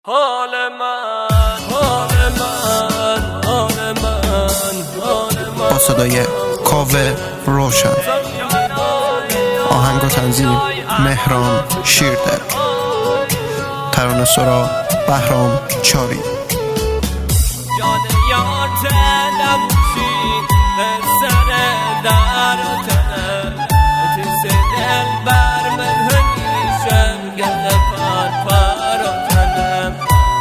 حال من با صدای کاوه روشن، آهنگ و تنظیم مهران شیردل، ترانه سرا بهرام چاری. جان یار نبوشی به سر در تنم تیز دل بر من همیشم گل پر تنم.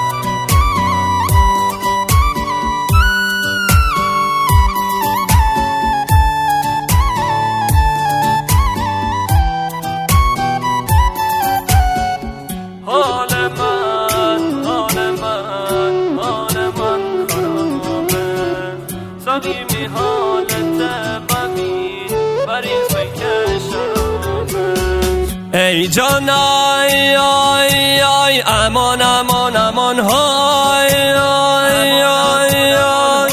ساقیمی حالت ببین بریز بکش ای جان آی آی آی امان امان امان های آی آی آی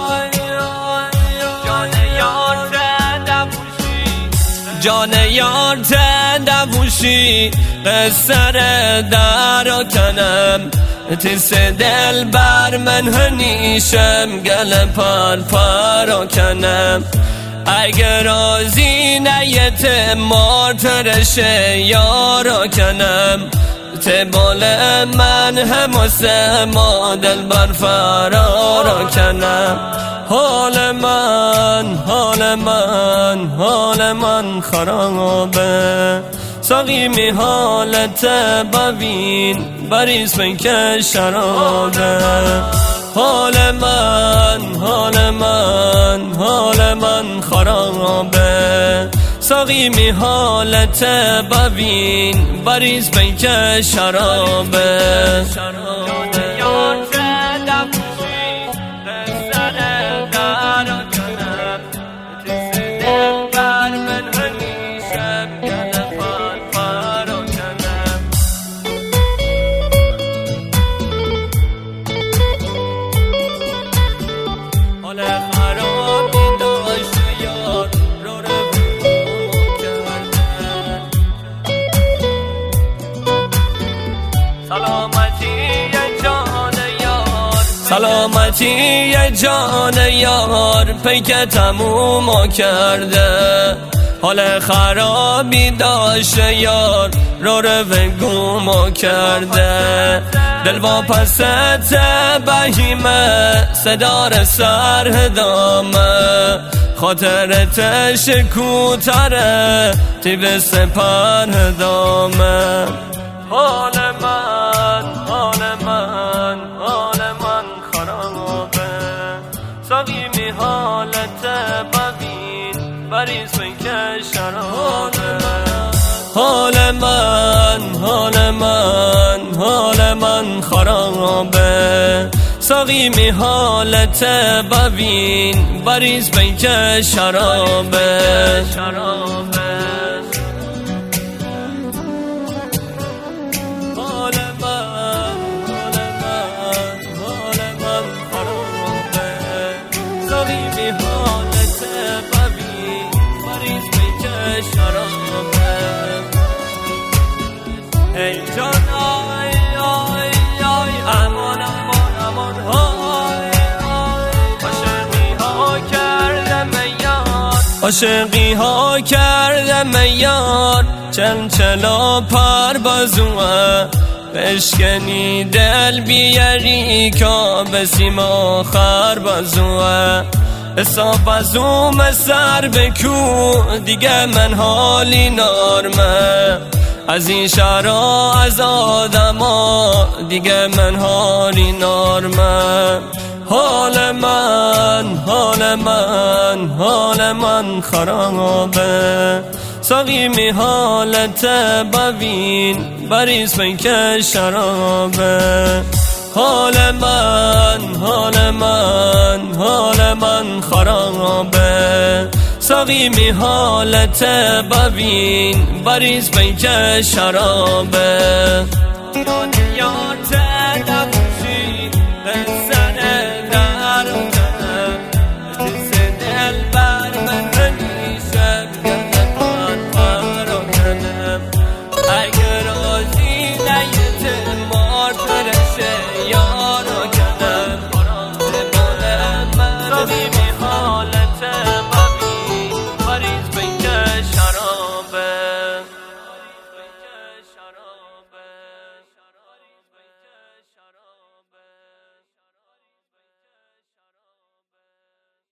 جان یار تندبوشی جان یار تندبوشی قصر در کنم تیز دل بر من هنیشم گل پر کنم. اگر رازی نیت مارترش یارا کنم تبال من هماسه ما دل بر فرارا کنم. حال من خرابه ساقیمی حالت ببین بریز بکش شرابه. حال من خرابه ساقیمی حالت ببین بریز بکش شرابه. سلامتی یه جان یار پیک تموم کرده. حال خرابی داشته یار رو گم کرده. دل واپس بهیمه صدار سر دامه خاطرتش کوتره تیب سپر دامه. حال من خرابه ساقیمی حالت ببین بریز بکش شرابه. حال من خرابه ساقیمی حالت ببین بریز بکش شرابه. ساقیمی حالت ببین بریز بکش شرابه. ای جان آی آی آی امان امان امان های عاشقی ها کردم یار چلچلا پر بازوه بشکنی دل بیاری که بسیم آخر بازوه حساب بازوم سر بکو دیگه من حالی نارمه از این شهرها از آدم ها دیگه من حالی نارمه. حال من خرابه ساقیمی حالت ببین بریز بکش شرابه. حال من خرابه ساقیمی حالت ببین بریز بکش شرابه. یار تندبوشی به سر در کنم تیز دل بر من همیشم گل پر کنم. اگر رازی نیت مارترش میمونه